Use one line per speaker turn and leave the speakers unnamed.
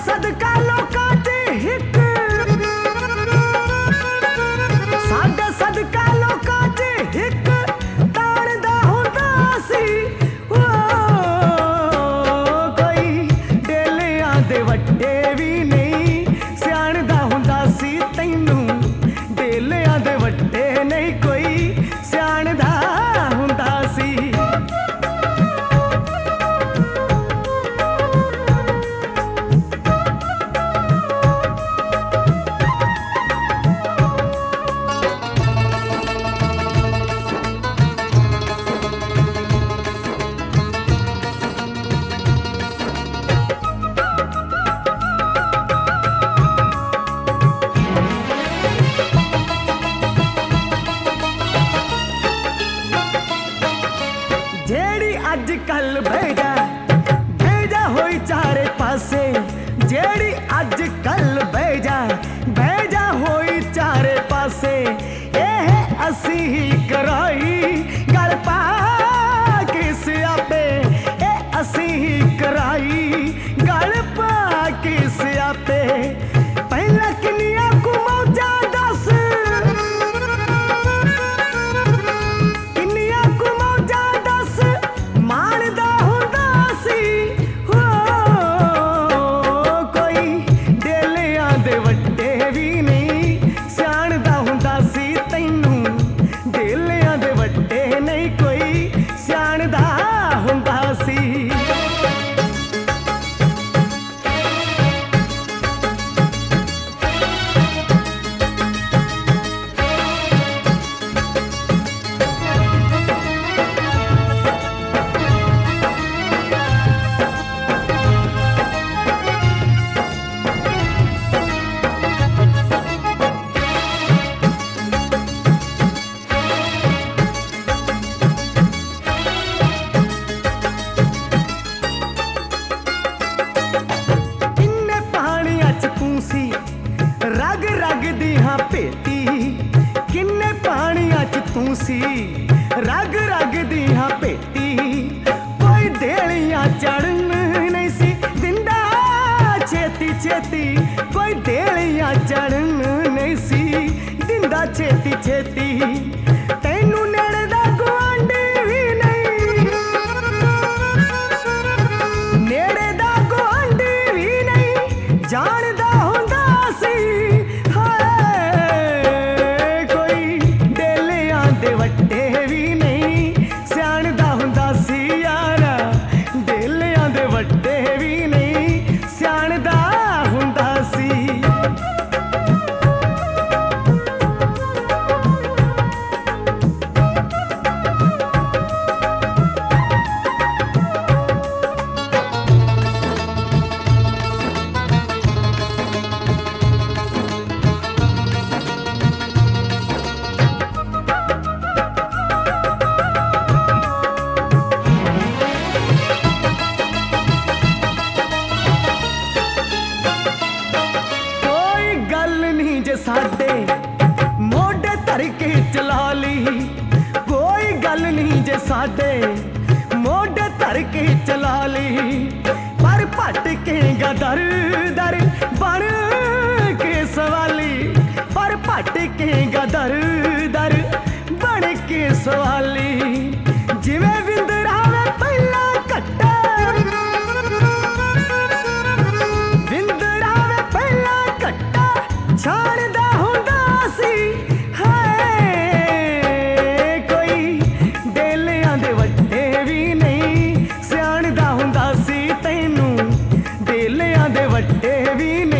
सदका लोकां च हिक साडे सदका लोकां च हिक ताणदा हुंदा सी कोई डेलियां दे वड्डे भी नहीं सियाणदा हुंदा सी तैनूं डेलियां दे वड्डे नहीं कोई सियाणदा हुंदा सी। अज कल भेजा होई चारे पासे जेड़ी अज कल भेजा होई चारे पासे एह असी ही कराई गल पा के सियापे ए असी ही कराई गल पा के सियापे पहला किनिया को मौजा दस किनिया को मौजा दस माणदा हुंदा सी कोई डेलियां दे वड्डे भी नहीं सियाणदा हुंदा सी तैनूं डेलियां दे वड्डे नहीं कोई सियाणदा हुंदा सी। रग रग दी हाँ पेती किन्ने पानिया च तू सी रग रग दी हाँ पेती कोई देलियां चढ़न नहीं सी दिंदा छेती छेती कोई देलियां चढ़न नहीं सी दिंदा छेती छेती तैनू नेड़े दा गुआंढी भी नहीं नेड़े दा गुआंढी भी नहीं जानदा वड्डे भी नहीं सियाणदा हुंदा सी यारा डेलियां दे वड्डे भी नहीं सियाणदा हुंदा सी। साडे मोढे धर के चला ली कोई गल नहीं जे साडे मोढे धर के चला ली पर भटकेगा दर दर बन के सवाली पर भटकेगा दर दर बन के सवाली जिवें विंदरा वे पहला कट्टा विंदरा वे पहला कट्टा छाणदा हुंदा सी कोई डेलियां दे वड्डे भी नहीं सियाणदा हुंदा सी तैनूं डेलियां दे वड्डे भी नहीं।